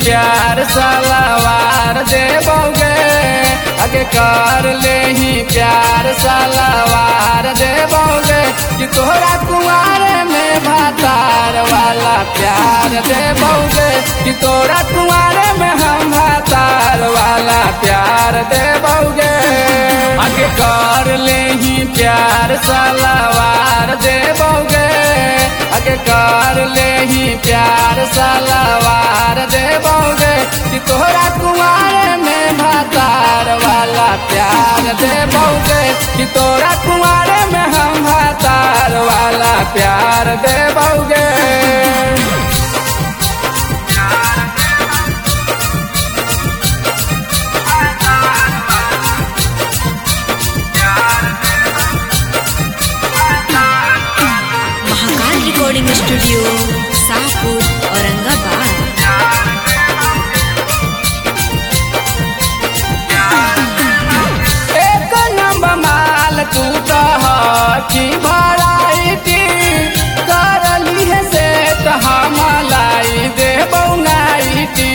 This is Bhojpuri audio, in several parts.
प्यार सलवार देबोगे आगे कर ले ही प्यार सलवार देबोगे कि तोहरा कुंवारे में भातार वाला प्यार देबोगे कि तोरा कुंवारे में हम भातार वाला प्यार देबोगे आगे कर ले ही प्यार सलवार देबोगे आगे कर ले ही प्यार सलवार देबोगे कि तोहरा कुंवारे में भातार वाला प्यार देबोगे कि तोरा कुंवारे में हम भातार वाला प्यार देबोगे। Mahakal recording studio Shahpur Aurangabad. एक नंबर माल तू की भराइटी करली है से हम लाई दे बउनाइटी।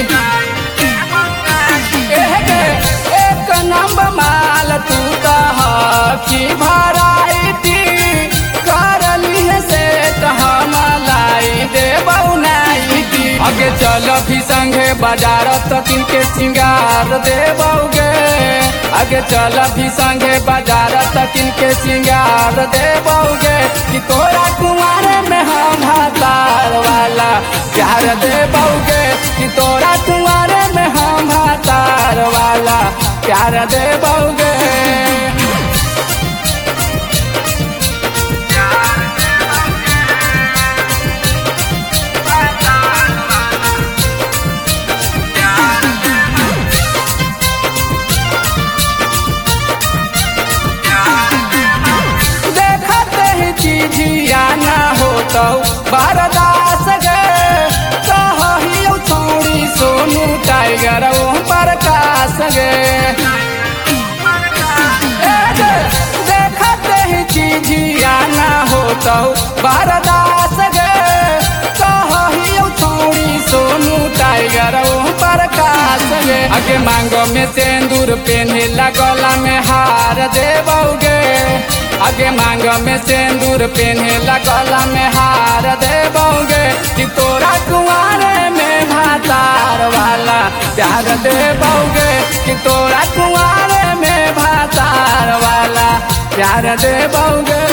एक नंबर माल तू की भराइटी करली है से हम लाई दे बउनाइटी। आगे चल भी संगे बाजार तकिन के सिंगार देबोगे आगे चल भी संगे बाजार तकिन के सिंगार देबोगे कि तोरा कुंवारे में हम भातार वाला प्यार देबोगे कि तोरा कुंवारे में हम भातार वाला प्यार देबोगे। ना हो तो बरदास गे कहियो छोड़ी सोनू टाइगर वो प्रकाश गे देखते ही चीजिया ना हो तो बरदास गे कहियो छोड़ी सोनू टाइगर वो प्रकाश गे आगे मांगो में सिंदूर पहने गला में हार देबोगे आगे मांग में सिंदूर पहने गला में हार देबोगे कि तोरा कुंवारे में भातार वाला प्यार देबोगे कि तोरा कुंवारे में भातार वाला प्यार देबोगे।